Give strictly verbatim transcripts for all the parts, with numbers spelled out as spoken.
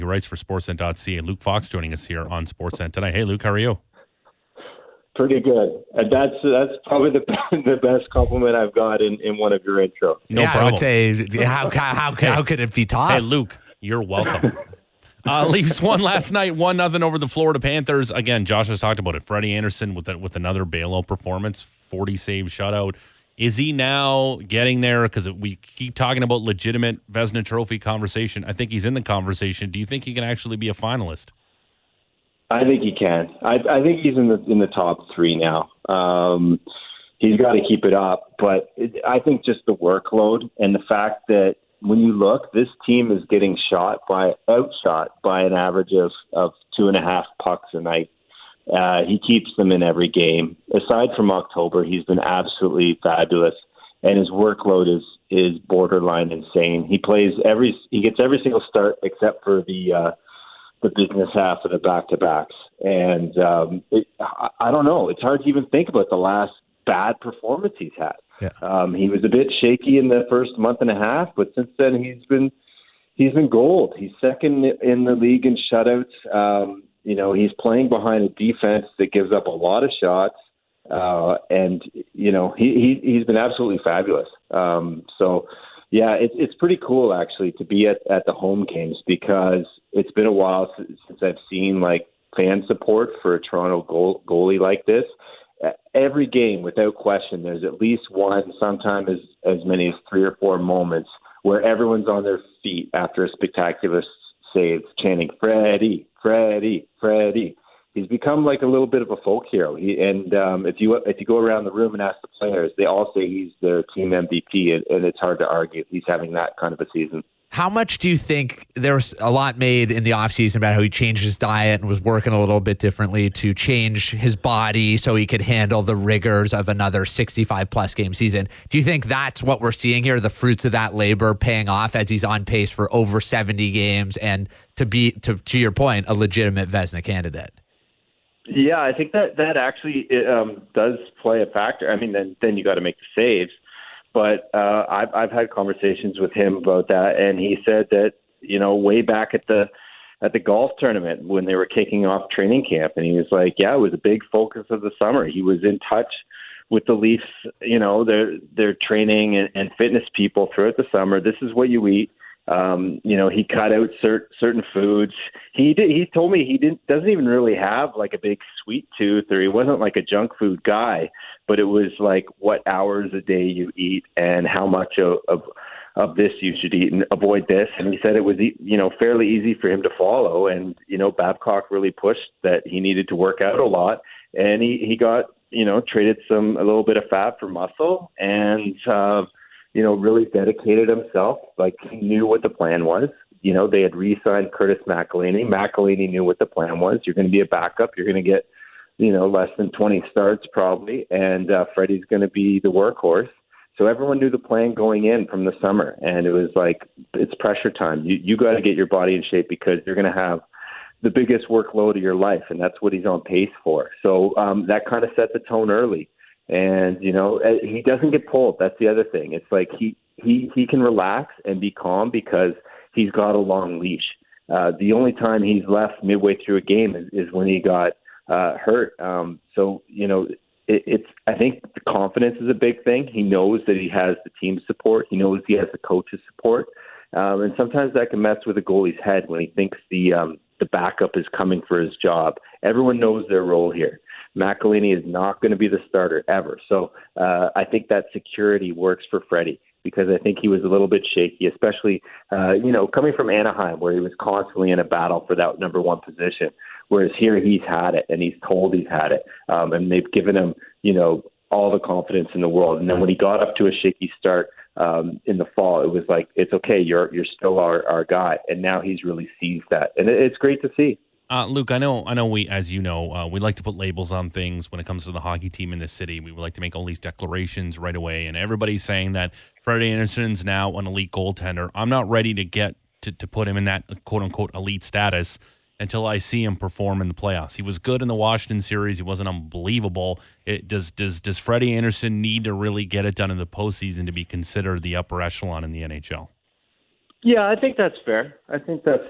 He writes for Sportsnet dot C A. Luke Fox joining us here on Sportsnet tonight. Hey, Luke, how are you? Pretty good. And that's that's probably the the best compliment I've got in, in one of your intros. No yeah, problem. I would say, how, how, how, Hey. how could it be tough? Hey, Luke, you're welcome. uh, Leafs won last night, one nothing over the Florida Panthers. Again, Josh has talked about it. Freddie Anderson with a, with another bailout performance, forty save shutout. Is he now getting there? Because we keep talking about legitimate Vezina Trophy conversation. I think he's in the conversation. Do you think he can actually be a finalist? I think he can. I, I think he's in the in the top three now. Um, he's got to keep it up, but it, I think just the workload and the fact that when you look, this team is getting shot by outshot by an average of, of two and a half pucks a night. Uh, he keeps them in every game. Aside from October, he's been absolutely fabulous, and his workload is is borderline insane. He plays every he gets every single start except for the. Uh, the business half of the back-to-backs. And um, it, I, I don't know. It's hard to even think about the last bad performance he's had. Yeah. Um, he was a bit shaky in the first month and a half, but since then he's been he's been gold. He's second in the league in shutouts. Um, you know, he's playing behind a defense that gives up a lot of shots. Uh, and, you know, he, he, he's been absolutely fabulous. Um, so, yeah, it, it's pretty cool, actually, to be at, at the home games because it's been a while since, since I've seen, like, fan support for a Toronto goal, goalie like this. Every game, without question, there's at least one, sometimes as, as many as three or four moments where everyone's on their feet after a spectacular save, chanting, Freddie, Freddie, Freddie. He's become like a little bit of a folk hero. He, and um, if you if you go around the room and ask the players, they all say he's their team M V P, and, and it's hard to argue he's having that kind of a season. How much do you think there was a lot made in the offseason about how he changed his diet and was working a little bit differently to change his body so he could handle the rigors of another sixty-five plus game season? Do you think that's what we're seeing here, the fruits of that labor paying off as he's on pace for over seventy games and to be, to, to your point, a legitimate Vezina candidate? Yeah, I think that that actually um, does play a factor. I mean, then then you got to make the saves. But uh, I've I've had conversations with him about that, and he said that you know way back at the at the golf tournament when they were kicking off training camp, and he was like, yeah, it was a big focus of the summer. He was in touch with the Leafs, you know, their their training and, and fitness people throughout the summer. This is what you eat. Um, you know, he cut out cert, certain foods. He did. He told me he didn't doesn't even really have like a big sweet tooth, or he wasn't like a junk food guy. But it was like what hours a day you eat and how much of, of of this you should eat and avoid this. And he said it was you know fairly easy for him to follow. And you know Babcock really pushed that he needed to work out a lot, and he he got you know traded some a little bit of fat for muscle and. Uh, you know, really dedicated himself. Like, he knew what the plan was. You know, they had re-signed Curtis McElhinney. McElhinney knew what the plan was. You're going to be a backup. You're going to get, you know, less than twenty starts probably. And uh, Freddie's going to be the workhorse. So everyone knew the plan going in from the summer. And it was like, it's pressure time. You you got to get your body in shape because you're going to have the biggest workload of your life. And that's what he's on pace for. So um, that kind of set the tone early. And, you know, he doesn't get pulled. That's the other thing. It's like he, he, he can relax and be calm because he's got a long leash. Uh, the only time he's left midway through a game is, is when he got uh, hurt. Um, so, you know, it, it's I think the confidence is a big thing. He knows that he has the team's support. He knows he has the coach's support. Um, and sometimes that can mess with a goalie's head when he thinks the um, the backup is coming for his job. Everyone knows their role here. McElhinney is not going to be the starter ever. So uh, I think that security works for Freddie because I think he was a little bit shaky, especially, uh, you know, coming from Anaheim where he was constantly in a battle for that number one position, whereas here he's had it and he's told he's had it. Um, and they've given him, you know, all the confidence in the world. And then when he got up to a shaky start um, in the fall, it was like, it's okay, you're you're still our, our guy. And now he's really seized that. And it, it's great to see. Uh, Luke, I know, I know. We, as you know, uh, we like to put labels on things when it comes to the hockey team in this city. We would like to make all these declarations right away, and everybody's saying that Freddie Anderson's now an elite goaltender. I'm not ready to get to, to put him in that quote unquote elite status until I see him perform in the playoffs. He was good in the Washington series. He wasn't unbelievable. It, does does does Freddie Anderson need to really get it done in the postseason to be considered the upper echelon in the N H L? Yeah, I think that's fair. I think that's fair.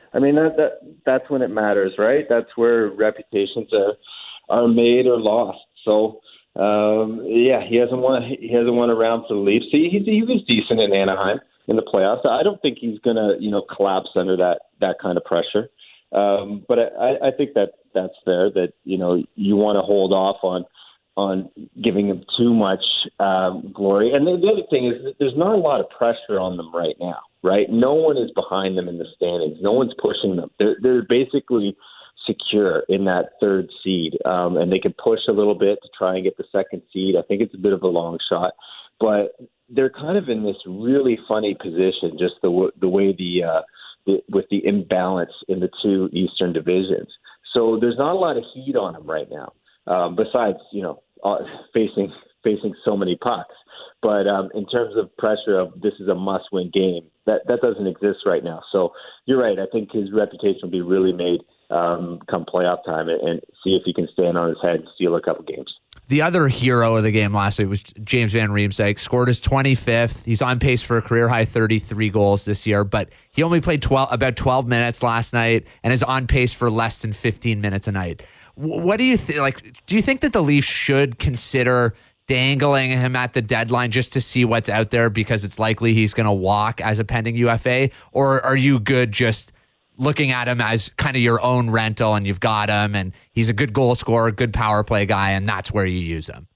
I mean, that, that that's when it matters, right? That's where reputations are are made or lost. So, um, yeah, he hasn't won. He hasn't won a round for the Leafs. He, he he was decent in Anaheim in the playoffs. I don't think he's gonna, you know, collapse under that that kind of pressure. Um, but I, I think that that's fair. That you know you want to hold off on on giving him too much um, glory. And the, the other thing is that there's not a lot of pressure on them right now. Right? No one is behind them in the standings. No one's pushing them. They're, they're basically secure in that third seed, um, and they can push a little bit to try and get the second seed. I think it's a bit of a long shot, but they're kind of in this really funny position, just the the way the, uh, the with the imbalance in the two Eastern divisions. So there's not a lot of heat on them right now. Um, besides, you know, uh, facing facing so many pucks. But um, in terms of pressure of this is a must-win game, that, that doesn't exist right now. So you're right. I think his reputation will be really made um, come playoff time and, and see if he can stand on his head and steal a couple games. The other hero of the game last week was James Van Riemsdyk. Scored his twenty-fifth. He's on pace for a career-high thirty-three goals this year, but he only played twelve, about twelve minutes last night and is on pace for less than fifteen minutes a night. What do you think? Like, do you think that the Leafs should consider dangling him at the deadline just to see what's out there because it's likely he's going to walk as a pending U F A? Or are you good just looking at him as kind of your own rental and you've got him and he's a good goal scorer, good power play guy, and that's where you use him?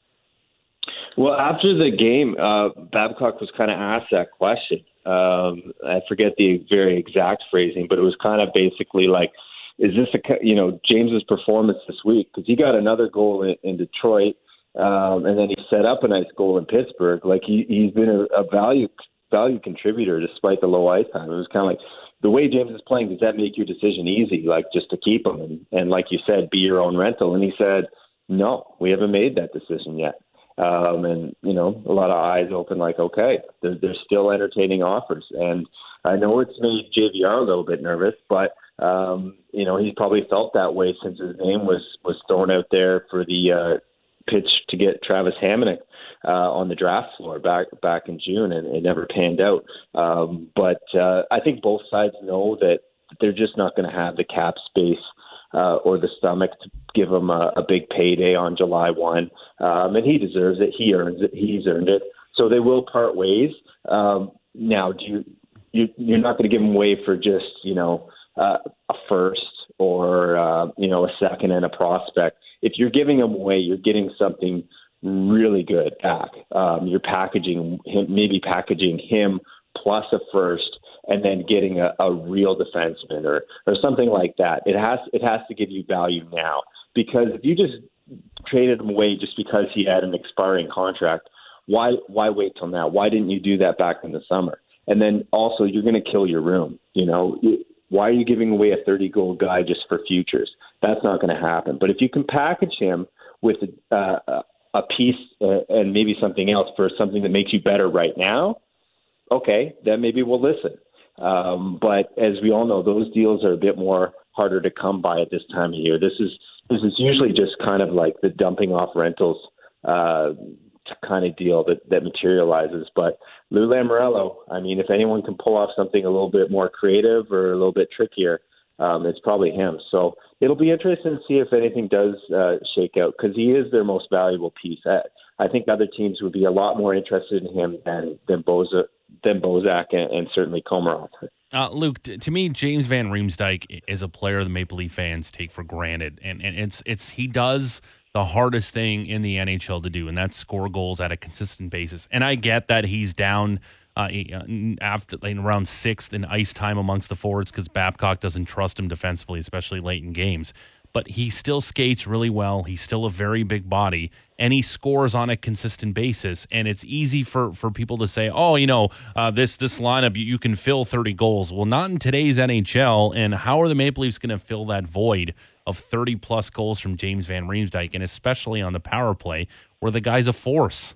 Well, after the game, uh, Babcock was kind of asked that question. Um, I forget the very exact phrasing, but it was kind of basically like, is this a, you know, James's performance this week? Because he got another goal in, in Detroit. Um, and then he set up a nice goal in Pittsburgh. Like he, he's been a, a value value contributor despite the low ice time. It was kind of like the way James is playing. Does that make your decision easy? Like just to keep him and, and like you said, be your own rental. And he said, no, we haven't made that decision yet. Um, and you know, a lot of eyes open. Like okay, they're, they're still entertaining offers. And I know it's made J V R a little bit nervous, but um, you know he's probably felt that way since his name was was thrown out there for the. Uh, pitch to get Travis Hamonic uh, on the draft floor back back in June, and it never panned out. Um, but uh, I think both sides know that they're just not going to have the cap space uh, or the stomach to give him a, a big payday on July first. Um, and he deserves it. He earns it. He's earned it. So they will part ways. Um, now, do you, you you're not going to give him away for just you know uh, a first or uh, you know a second and a prospect. If you're giving him away, you're getting something really good back. Um, you're packaging him, maybe packaging him plus a first, and then getting a, a real defenseman or or something like that. It has it has to give you value now, because if you just traded him away just because he had an expiring contract, why why wait till now? Why didn't you do that back in the summer? And then also you're going to kill your room. You know. Why are you giving away a thirty-goal guy just for futures? That's not going to happen. But if you can package him with uh, a piece uh, and maybe something else for something that makes you better right now, okay, then maybe we'll listen. Um, but as we all know, those deals are a bit more harder to come by at this time of year. This is this is usually just kind of like the dumping off rentals uh, kind of deal that, that materializes. But Lou Lamoriello, I mean, if anyone can pull off something a little bit more creative or a little bit trickier, um, it's probably him. So it'll be interesting to see if anything does uh, shake out, because he is their most valuable piece. I, I think other teams would be a lot more interested in him than than Bozak, than Bozak and, and certainly Komarov. Uh, Luke, t- to me, James Van Riemsdyk is a player the Maple Leaf fans take for granted, and and it's it's he does the hardest thing in the N H L to do, and that's score goals at a consistent basis. And I get that he's down uh, after like, around sixth in ice time amongst the forwards because Babcock doesn't trust him defensively, especially late in games. But he still skates really well. He's still a very big body, and he scores on a consistent basis. And it's easy for, for people to say, oh, you know, uh, this this lineup, you, you can fill thirty goals. Well, not in today's N H L. And how are the Maple Leafs going to fill that void of thirty-plus goals from James Van Riemsdyk, and especially on the power play, where the guy's a force?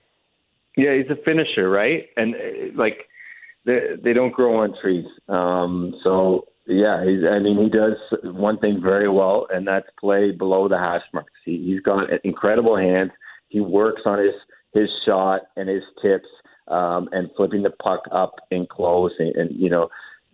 Yeah, he's a finisher, right? And, uh, like, they, they don't grow on trees. Um, so... Yeah, he's, I mean, he does one thing very well, and that's play below the hash marks. He, he's got incredible hands. He works on his, his shot and his tips um, and flipping the puck up and close and, and, you know,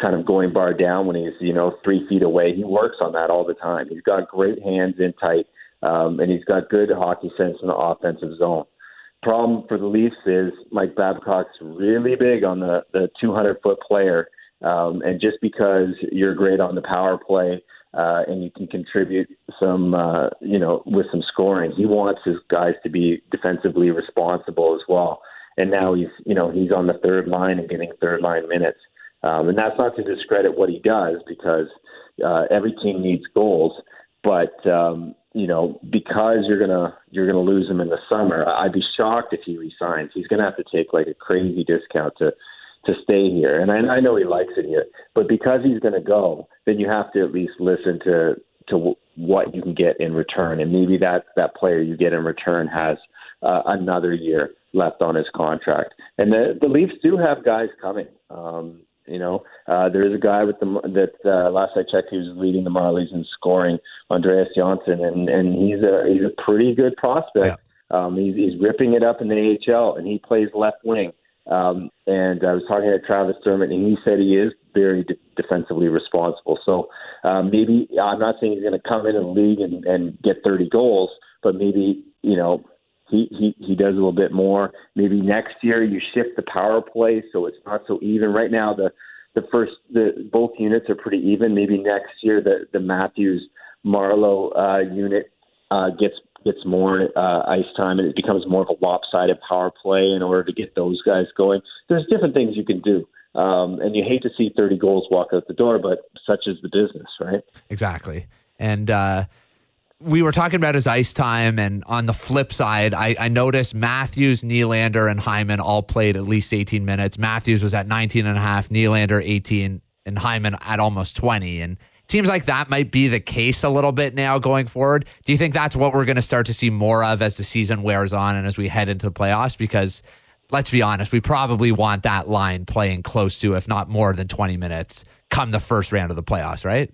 kind of going bar down when he's, you know, three feet away. He works on that all the time. He's got great hands in tight, um, and he's got good hockey sense in the offensive zone. Problem for the Leafs is Mike Babcock's really big on the, the two hundred foot player, um, and just because you're great on the power play uh, and you can contribute some, uh, you know, with some scoring, he wants his guys to be defensively responsible as well. And now he's, you know, he's on the third line and getting third line minutes. Um, and that's not to discredit what he does, because uh, every team needs goals. But um, you know, because you're gonna you're gonna lose him in the summer, I'd be shocked if he resigns. He's gonna have to take like a crazy discount to to stay here. And I, I know he likes it here, but because he's gonna go, then you have to at least listen to to what you can get in return. And maybe that that player you get in return has uh, another year left on his contract. And the the Leafs do have guys coming. Um, You know, uh, there is a guy with the that uh, last I checked, he was leading the Marlies in scoring, Andreas Johnsson, and and he's a he's a pretty good prospect. Yeah. Um, he's, he's ripping it up in the A H L, and he plays left wing. Um, and I was talking to Travis Dermott, and he said he is very de- defensively responsible. So um, maybe I'm not saying he's going to come into the league and, and get thirty goals, but maybe, you know, He, he he does a little bit more. Maybe next year you shift the power play so it's not so even. Right now the the first the both units are pretty even. Maybe next year the the Matthews Marleau uh, unit uh, gets gets more uh, ice time, and it becomes more of a lopsided power play in order to get those guys going. There's different things you can do. Um, and you hate to see thirty goals walk out the door, but such is the business, right? Exactly. And uh we were talking about his ice time, and on the flip side, I, I noticed Matthews, Nylander, and Hyman all played at least eighteen minutes. Matthews was at nineteen and a half, Nylander eighteen, and Hyman at almost twenty. And it seems like that might be the case a little bit now going forward. Do you think that's what we're going to start to see more of as the season wears on and as we head into the playoffs? Because let's be honest, we probably want that line playing close to, if not more than twenty minutes come the first round of the playoffs, right?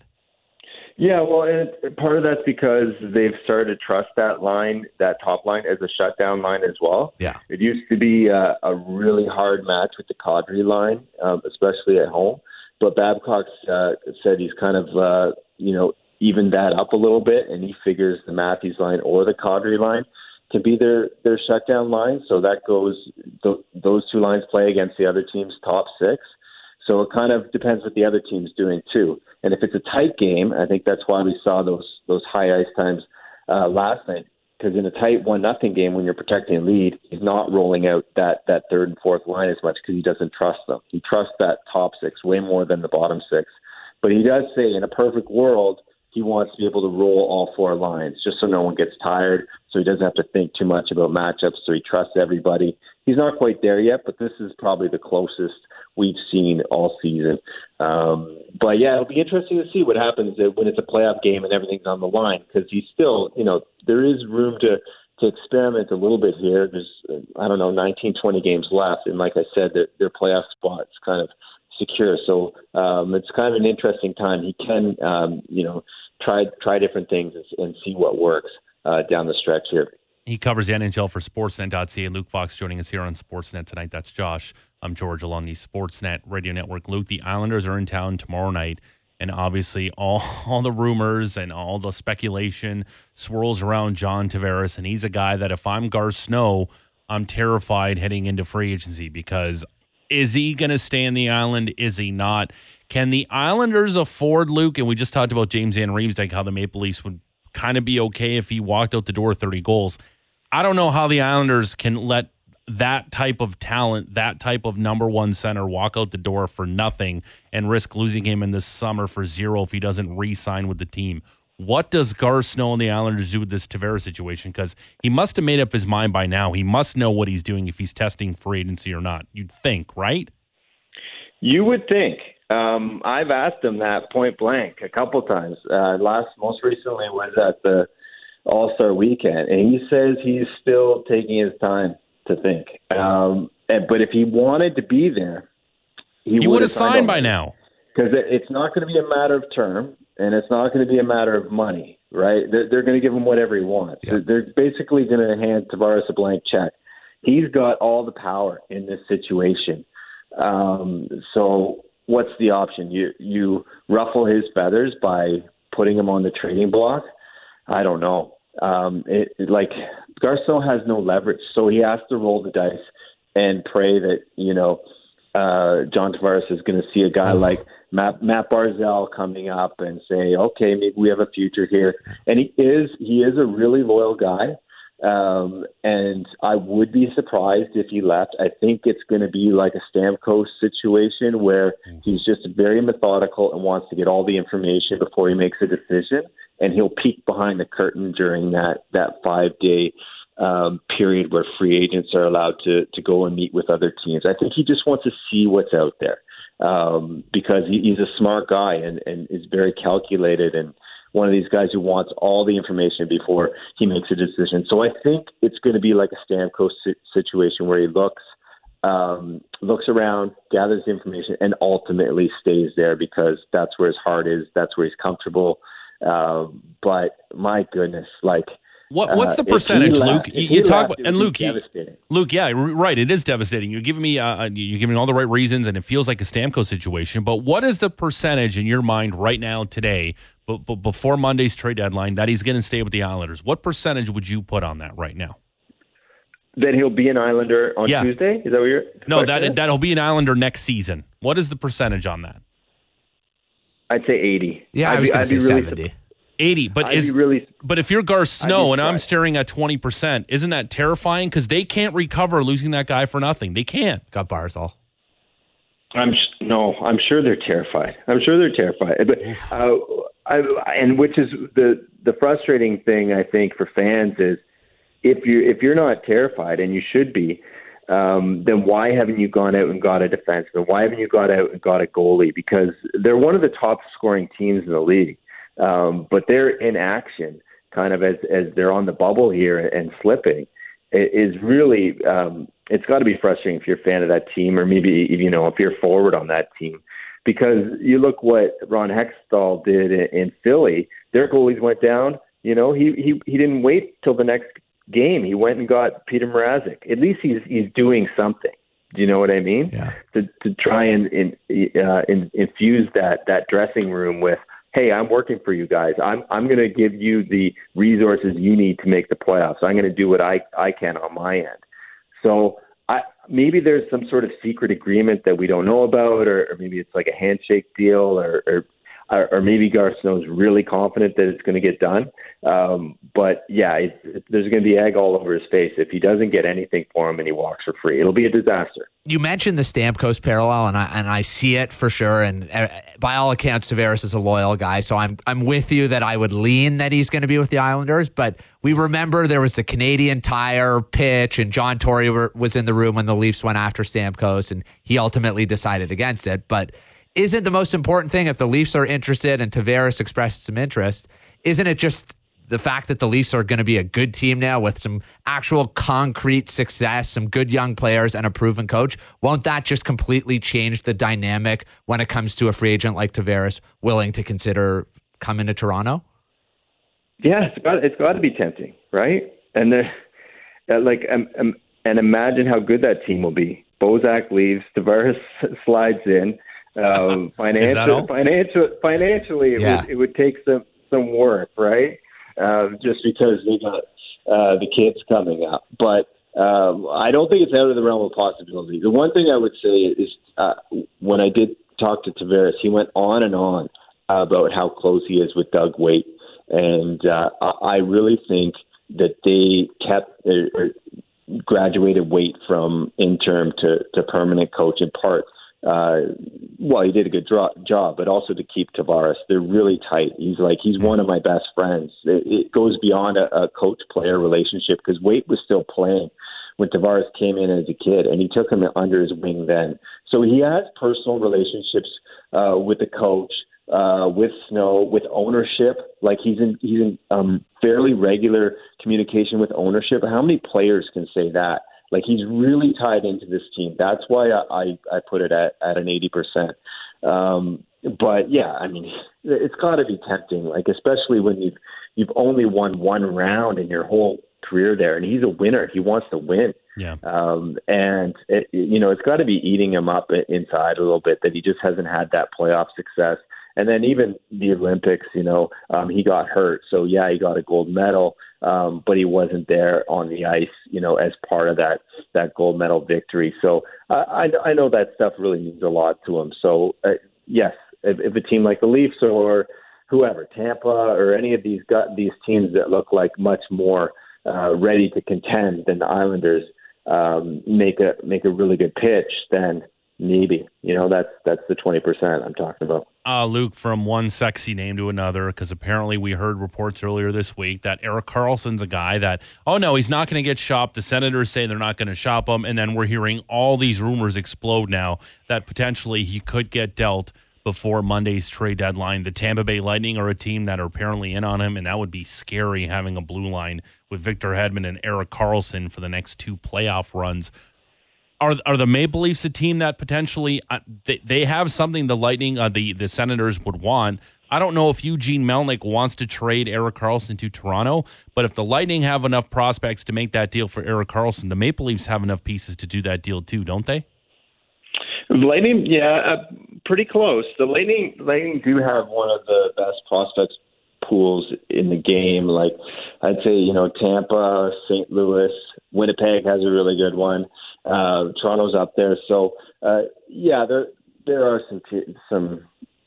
Yeah, well, and part of that's because they've started to trust that line, that top line, as a shutdown line as well. Yeah. It used to be uh, a really hard match with the Kadri line, um, especially at home. But Babcock uh, said he's kind of, uh, you know, evened that up a little bit, and he figures the Matthews line or the Kadri line can be their, their shutdown line. So that goes, th- those two lines play against the other team's top six. So it kind of depends what the other team's doing too. And if it's a tight game, I think that's why we saw those those high ice times uh, last night. Because in a tight one nothing game, when you're protecting a lead, he's not rolling out that that third and fourth line as much because he doesn't trust them. He trusts that top six way more than the bottom six. But he does say, in a perfect world, he wants to be able to roll all four lines just so no one gets tired, so he doesn't have to think too much about matchups, so he trusts everybody. He's not quite there yet, but this is probably the closest we've seen all season. Um, but, yeah, it'll be interesting to see what happens when it's a playoff game and everything's on the line, because he's still, you know, there is room to, to experiment a little bit here. There's, I don't know, nineteen, twenty games left, and like I said, their, their playoff spot's kind of secure. So um, it's kind of an interesting time. He can, um, you know, try try different things and, and see what works uh, down the stretch here. He covers the N H L for Sportsnet dot C A. Luke Fox joining us here on Sportsnet tonight. That's Josh. I'm George along the Sportsnet Radio Network. Luke, the Islanders are in town tomorrow night, and obviously all, all the rumors and all the speculation swirls around John Tavares, and he's a guy that if I'm Gar Snow, I'm terrified heading into free agency because is he going to stay in the Island? Is he not? Can the Islanders afford Luke? And we just talked about James Van Riemsdyk, how the Maple Leafs would kind of be okay if he walked out the door thirty goals. I don't know how the Islanders can let that type of talent, that type of number one center walk out the door for nothing and risk losing him in this summer for zero if he doesn't re-sign with the team. What does Gar Snow and the Islanders do with this Tavares situation? Because he must have made up his mind by now. He must know what he's doing if he's testing free agency or not. You'd think, right? You would think. Um, I've asked him that point blank a couple times. Uh, last, most recently was at the All-Star weekend, and he says he's still taking his time to think. Um, and, but if he wanted to be there, he, he would have signed, signed by now. Because it, it's not going to be a matter of term, and it's not going to be a matter of money, right? They're, they're going to give him whatever he wants. Yeah. They're, they're basically going to hand Tavares a blank check. He's got all the power in this situation. Um, so what's the option? You you ruffle his feathers by putting him on the trading block? I don't know. Um, it, it, like Garceau has no leverage, so he has to roll the dice and pray that, you know, uh, John Tavares is going to see a guy like Matt, Matt Barzal coming up and say, okay, maybe we have a future here. And he is he is a really loyal guy. Um, and I would be surprised if he left. I think it's going to be like a Stamkos situation where he's just very methodical and wants to get all the information before he makes a decision. And he'll peek behind the curtain during that, that five-day um, period where free agents are allowed to, to go and meet with other teams. I think he just wants to see what's out there um, because he, he's a smart guy and, and is very calculated and one of these guys who wants all the information before he makes a decision. So I think it's going to be like a Stamkos situation where he looks um, looks around, gathers the information, and ultimately stays there because that's where his heart is, that's where he's comfortable. Um, but my goodness, like what what's the uh, percentage, left, Luke? You, you talk left, about, and Luke, you, Luke, yeah, right. It is devastating. You're giving me uh, you're giving me all the right reasons, and it feels like a Stamkos situation. But what is the percentage in your mind right now today, but, but before Monday's trade deadline, that he's going to stay with the Islanders? What percentage would you put on that right now? That he'll be an Islander on yeah. Tuesday? Is that what you're? No, that that'll be an Islander next season. What is the percentage on that? I'd say eighty. Yeah, I'd I was going to say really seventy. eighty, but I'd is really, but if you're Gar Snow and I'm surprised. staring at twenty percent, isn't that terrifying? Because they can't recover losing that guy for nothing. They can't. Got Barzal. I'm no, I'm sure they're terrified. I'm sure they're terrified. But uh, I, and which is the the frustrating thing I think for fans is if you if you're not terrified, and you should be, um, then why haven't you gone out and got a defenseman? Why haven't you got out and got a goalie? Because they're one of the top scoring teams in the league. Um, but their inaction, kind of as as they're on the bubble here and slipping, is really um, it's got to be frustrating if you're a fan of that team, or maybe you know if you're forward on that team, because you look what Ron Hextall did in, in Philly. Their goalies went down. You know he he he didn't wait till the next game. He went and got Peter Mrazek. At least he's he's doing something. Do you know what I mean? Yeah. To to try and in, uh, in, infuse that that dressing room with, hey, I'm working for you guys. I'm I'm going to give you the resources you need to make the playoffs. I'm going to do what I, I can on my end. So I, maybe there's some sort of secret agreement that we don't know about, or, or maybe it's like a handshake deal, or or, or maybe Gar Snow's really confident that it's going to get done. Um, but yeah, it, it, there's going to be egg all over his face if he doesn't get anything for him and he walks for free. It'll be a disaster. You mentioned the Stamkos parallel, and I and I see it for sure. And uh, by all accounts, Tavares is a loyal guy, so I'm I'm with you that I would lean that he's going to be with the Islanders. But we remember there was the Canadian Tire pitch, and John Tory were, was in the room when the Leafs went after Stamkos, and he ultimately decided against it. But isn't the most important thing, if the Leafs are interested and Tavares expressed some interest, isn't it just the fact that the Leafs are going to be a good team now with some actual concrete success, some good young players, and a proven coach? Won't that just completely change the dynamic when it comes to a free agent like Tavares willing to consider coming to Toronto? Yeah, it's got it's got to be tempting, right? And the, uh, like, um, um, and imagine how good that team will be. Bozak leaves, Tavares slides in. Um, financial, financial, financially, it, yeah. would, it would take some some work, right? Uh, just because they got uh, the kids coming up. But um, I don't think it's out of the realm of possibility. The one thing I would say is uh, when I did talk to Tavares, he went on and on about how close he is with Doug Weight. And uh, I really think that they kept or, or graduated Weight from interim to, to permanent coach in part. Uh, well, he did a good dro- job, but also to keep Tavares. They're really tight. He's like, he's one of my best friends. It, it goes beyond a, a coach-player relationship because Weight was still playing when Tavares came in as a kid, and he took him under his wing then. So he has personal relationships uh, with the coach, uh, with Snow, with ownership. Like he's in, he's in um, fairly regular communication with ownership. How many players can say that? Like he's really tied into this team. That's why I, I, I put it at, at an eighty percent. Um, but yeah, I mean, it's got to be tempting. Like especially when you've you've only won one round in your whole career there, and he's a winner. He wants to win. Yeah. Um, and, it, you know, it's got to be eating him up inside a little bit that he just hasn't had that playoff success. And then even the Olympics, you know, um, he got hurt. So, yeah, he got a gold medal, um, but he wasn't there on the ice, you know, as part of that that gold medal victory. So uh, I, I know that stuff really means a lot to him. So, uh, yes, if, if a team like the Leafs or whoever, Tampa or any of these got these teams that look like much more uh, ready to contend than the Islanders um, make a make a really good pitch, then maybe, you know, that's that's the twenty percent I'm talking about. Uh, Luke, from one sexy name to another, because apparently we heard reports earlier this week that Erik Karlsson's a guy that, oh, no, he's not going to get shopped. The Senators say they're not going to shop him. And then we're hearing all these rumors explode now that potentially he could get dealt before Monday's trade deadline. The Tampa Bay Lightning are a team that are apparently in on him, and that would be scary having a blue line with Victor Hedman and Erik Karlsson for the next two playoff runs. Are are the Maple Leafs a team that potentially uh, they, they have something the Lightning, uh, the, the Senators would want? I don't know if Eugene Melnyk wants to trade Erik Karlsson to Toronto, but if the Lightning have enough prospects to make that deal for Erik Karlsson, the Maple Leafs have enough pieces to do that deal too, don't they? Lightning, yeah, uh, pretty close. The Lightning, Lightning do have one of the best prospects pools in the game. Like I'd say, you know, Tampa, Saint Louis, Winnipeg has a really good one. Uh, Toronto's up there. So, uh, yeah, there there are some some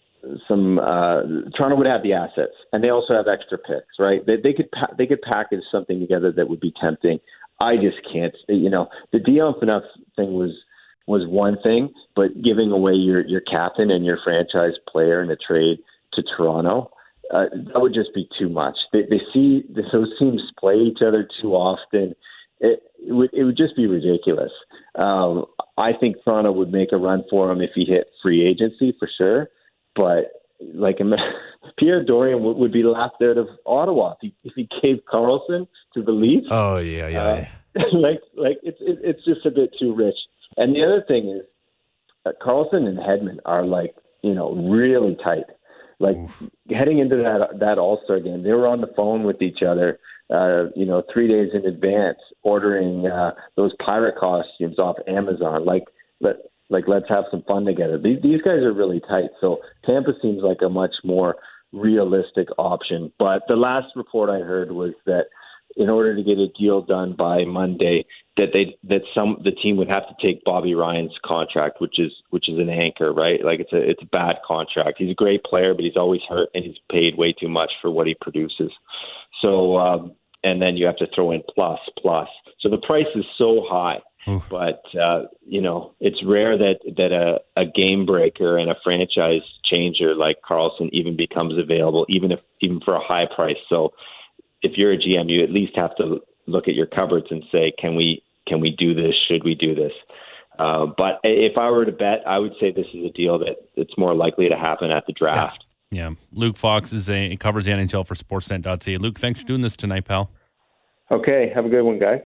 some. Uh, Toronto would have the assets, and they also have extra picks, right? They they could pa- they could package something together that would be tempting. I just can't. You know, the Dion Phaneuf thing was. was one thing, but giving away your, your captain and your franchise player in a trade to Toronto, uh, that would just be too much. They, they see those teams play each other too often. It, it would it would just be ridiculous. Um, I think Toronto would make a run for him if he hit free agency for sure, but like Pierre Dorion would, would be laughed out of Ottawa if he, if he gave Karlsson to the Leafs. Oh yeah, yeah. Uh, like like it's it, it's just a bit too rich. And the other thing is, uh, Karlsson and Hedman are like, you know, really tight. Like Oof. heading into that that All-Star game, they were on the phone with each other, uh, you know, three days in advance, ordering uh, those pirate costumes off Amazon. Like, let like let's have some fun together. These these guys are really tight. So Tampa seems like a much more realistic option. But the last report I heard was that in order to get a deal done by Monday, that they that some the team would have to take Bobby Ryan's contract, which is which is an anchor, right? Like it's a it's a bad contract. He's a great player, but he's always hurt and he's paid way too much for what he produces. So um, and then you have to throw in plus plus. So the price is so high. Oof. But uh, you know, it's rare that that a, a game breaker and a franchise changer like Karlsson even becomes available, even if even for a high price. So if you're a G M, you at least have to look at your cupboards and say, can we can we do this? Should we do this? Uh, but if I were to bet, I would say this is a deal that it's more likely to happen at the draft. Yeah. yeah. Luke Fox is a covers the N H L for Sportsnet dot C A. Luke, thanks for doing this tonight, pal. Okay. Have a good one, guys.